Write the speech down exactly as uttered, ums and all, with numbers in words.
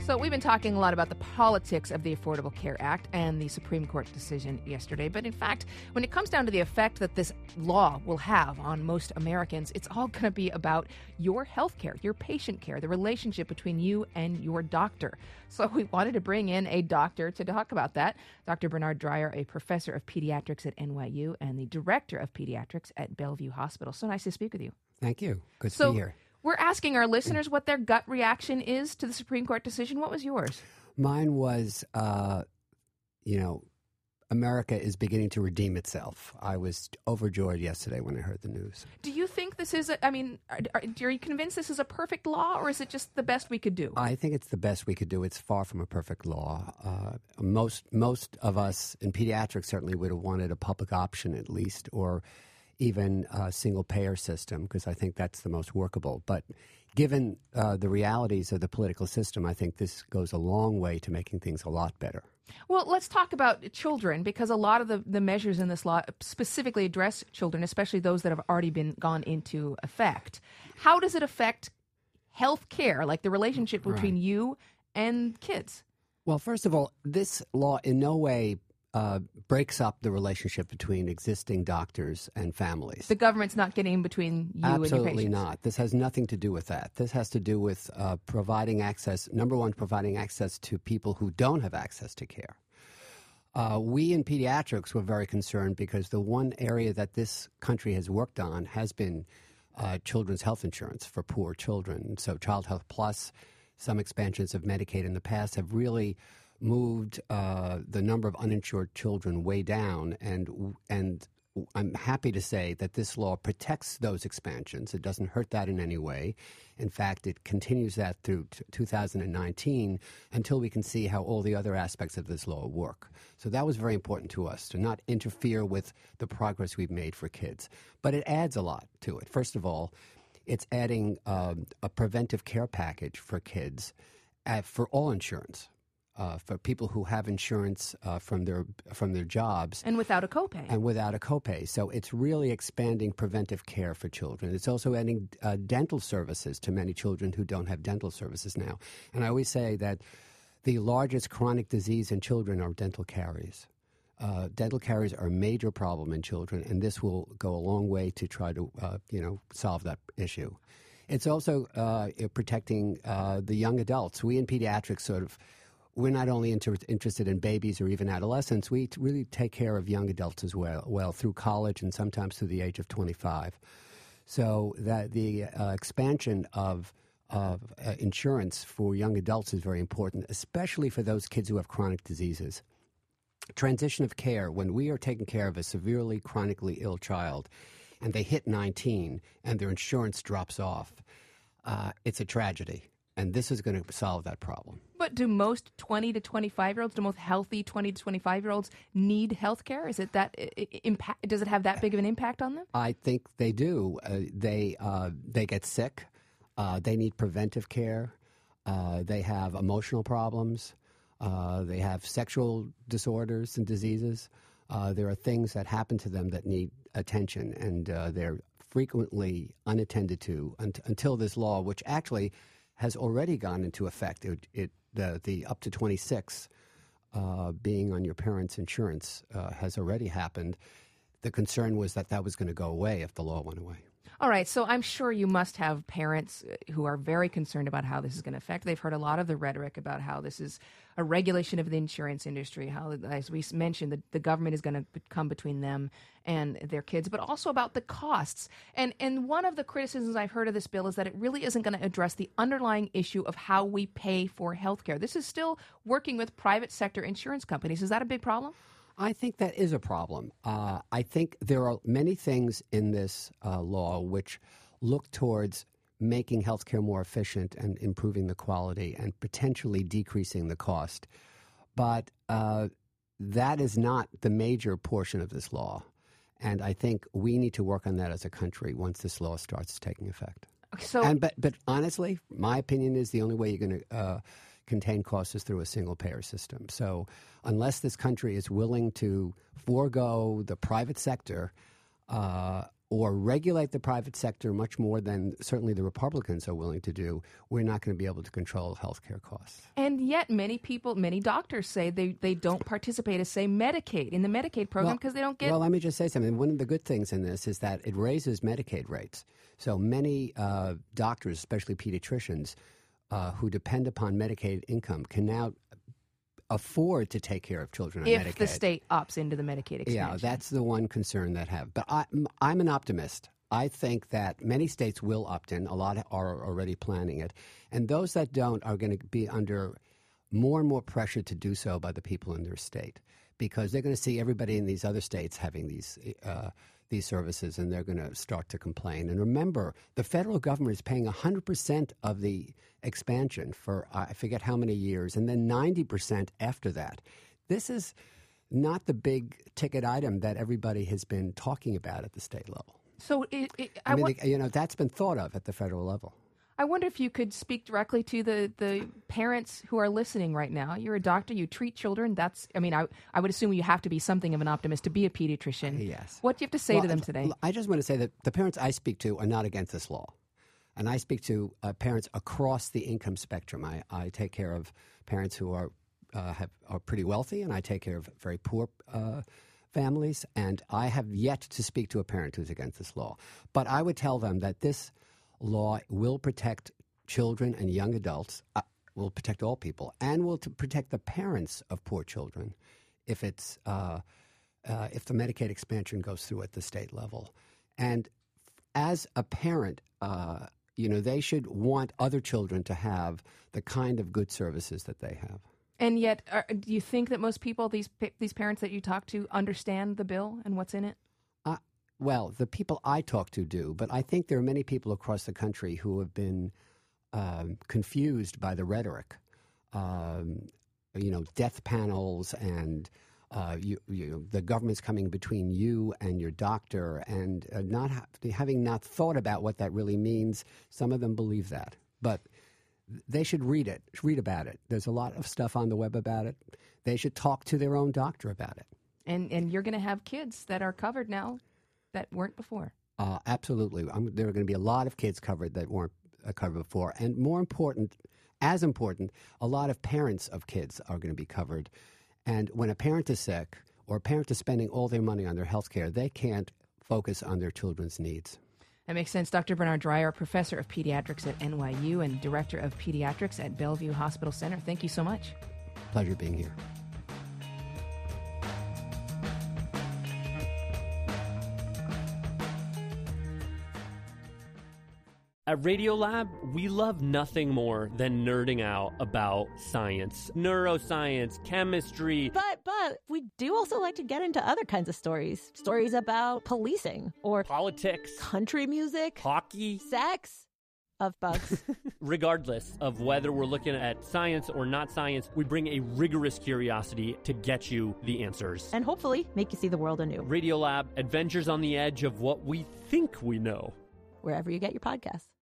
So we've been talking a lot about the politics of the Affordable Care Act and the Supreme Court decision yesterday. But in fact, when it comes down to the effect that this law will have on most Americans, it's all going to be about your health care, your patient care, the relationship between you and your doctor. So we wanted to bring in a doctor to talk about that. Doctor Bernard Dreyer, a professor of pediatrics at N Y U and the director of pediatrics at Bellevue Hospital. So nice to speak with you. Thank you. Good so, to be here. We're asking our listeners what their gut reaction is to the Supreme Court decision. What was yours? Mine was, uh, you know, America is beginning to redeem itself. I was overjoyed yesterday when I heard the news. Do you think this is, a, I mean, are, are you convinced this is a perfect law, or is it just the best we could do? I think it's the best we could do. It's far from a perfect law. Uh, most most of us in pediatrics certainly would have wanted a public option at least, or even a single-payer system, because I think that's the most workable. But given uh, the realities of the political system, I think this goes a long way to making things a lot better. Well, let's talk about children, because a lot of the, the measures in this law specifically address children, especially those that have already been gone into effect. How does it affect health care, like the relationship between right. you and kids? Well, first of all, this law in no way Uh, breaks up the relationship between existing doctors and families. The government's not getting in between you Absolutely and your patients? Absolutely not. This has nothing to do with that. This has to do with uh, providing access, number one, providing access to people who don't have access to care. Uh, we in pediatrics were very concerned because the one area that this country has worked on has been uh, children's health insurance for poor children. So Child Health Plus, some expansions of Medicaid in the past have really moved uh, the number of uninsured children way down, and and I'm happy to say that this law protects those expansions. It doesn't hurt that in any way. In fact, it continues that through t- two thousand nineteen until we can see how all the other aspects of this law work. So that was very important to us, to not interfere with the progress we've made for kids. But it adds a lot to it. First of all, it's adding um, a preventive care package for kids at, for all insurance. Uh, for people who have insurance uh, from their from their jobs. And without a copay. And without a copay. So it's really expanding preventive care for children. It's also adding uh, dental services to many children who don't have dental services now. And I always say that the largest chronic disease in children are dental caries. Uh, dental caries are a major problem in children, and this will go a long way to try to, uh, you know, solve that issue. It's also uh, protecting uh, the young adults. We in pediatrics sort of We're not only inter- interested in babies or even adolescents. We t- really take care of young adults as well, well through college and sometimes through the age of twenty-five. So that the uh, expansion of, of uh, insurance for young adults is very important, especially for those kids who have chronic diseases. Transition of care, when we are taking care of a severely chronically ill child and they hit nineteen and their insurance drops off, uh, it's a tragedy. And this is going to solve that problem. But do most twenty to twenty-five-year-olds, do most healthy twenty to twenty-five-year-olds need health care? Is it that impact? Does it have that big of an impact on them? I think they do. Uh, they uh, they get sick. Uh, they need preventive care. Uh, they have emotional problems. Uh, they have sexual disorders and diseases. Uh, there are things that happen to them that need attention, and uh, they're frequently unattended to un- until this law, which actually has already gone into effect. It, it the the up to twenty-six uh, being on your parents' insurance uh, has already happened. The concern was that that was going to go away if the law went away. All right, so I'm sure you must have parents who are very concerned about how this is going to affect. They've heard a lot of the rhetoric about how this is a regulation of the insurance industry, how, as we mentioned, the, the government is going to come between them and their kids, but also about the costs. And and one of the criticisms I've heard of this bill is that it really isn't going to address the underlying issue of how we pay for health care. This is still working with private sector insurance companies. Is that a big problem? I think that is a problem. Uh, I think there are many things in this uh, law which look towards making healthcare more efficient and improving the quality and potentially decreasing the cost. But uh, that is not the major portion of this law. And I think we need to work on that as a country once this law starts taking effect. So, and but, but honestly, my opinion is the only way you're going to uh, contain costs is through a single-payer system. So unless this country is willing to forego the private sector, uh, or regulate the private sector much more than certainly the Republicans are willing to do, we're not going to be able to control healthcare costs. And yet many people, many doctors say they, they don't participate as, say, Medicaid, in the Medicaid program because well, they don't get... Well, let me just say something. One of the good things in this is that it raises Medicaid rates. So many uh, doctors, especially pediatricians, uh, who depend upon Medicaid income can now afford to take care of children on if Medicaid. If the state opts into the Medicaid expansion. Yeah, that's the one concern that I have. But I, I'm an optimist. I think that many states will opt in. A lot are already planning it. And those that don't are going to be under more and more pressure to do so by the people in their state, because they're going to see everybody in these other states having these uh, these services, and they're going to start to complain. And remember, the federal government is paying one hundred percent of the expansion for uh, I forget how many years, and then ninety percent after that. This is not the big ticket item that everybody has been talking about at the state level. So, it, it, I, I mean, wa- the, you know, that's been thought of at the federal level. I wonder if you could speak directly to the, the parents who are listening right now. You're a doctor. You treat children. That's, I mean, I, I would assume you have to be something of an optimist to be a pediatrician. Yes. What do you have to say well, to them today? I just want to say that the parents I speak to are not against this law. And I speak to uh, parents across the income spectrum. I, I take care of parents who are uh, have, are pretty wealthy, and I take care of very poor uh, families. And I have yet to speak to a parent who's against this law. But I would tell them that this law will protect children and young adults, uh, will protect all people, and will to protect the parents of poor children if it's uh, uh, if the Medicaid expansion goes through at the state level. And as a parent, uh, you know, they should want other children to have the kind of good services that they have. And yet, are, do you think that most people, these these parents that you talk to, understand the bill and what's in it? Uh, well, the people I talk to do, but I think there are many people across the country who have been um, confused by the rhetoric. Um, you know, death panels and uh, you, you, the government's coming between you and your doctor, and uh, not ha- having not thought about what that really means. Some of them believe that, but they should read it, read about it. There's a lot of stuff on the web about it. They should talk to their own doctor about it. And and you're going to have kids that are covered now that weren't before. Uh, absolutely. I'm, there are going to be a lot of kids covered that weren't uh, covered before. And more important, as important, a lot of parents of kids are going to be covered. And when a parent is sick or a parent is spending all their money on their health care, they can't focus on their children's needs. That makes sense. Doctor Bernard Dreyer, professor of pediatrics at N Y U and director of pediatrics at Bellevue Hospital Center. Thank you so much. Pleasure being here. At Radiolab, we love nothing more than nerding out about science, neuroscience, chemistry. But, but, we do also like to get into other kinds of stories. Stories about policing or politics, country music, hockey, sex, of bugs. Regardless of whether we're looking at science or not science, we bring a rigorous curiosity to get you the answers. And hopefully make you see the world anew. Radiolab, adventures on the edge of what we think we know. Wherever you get your podcasts.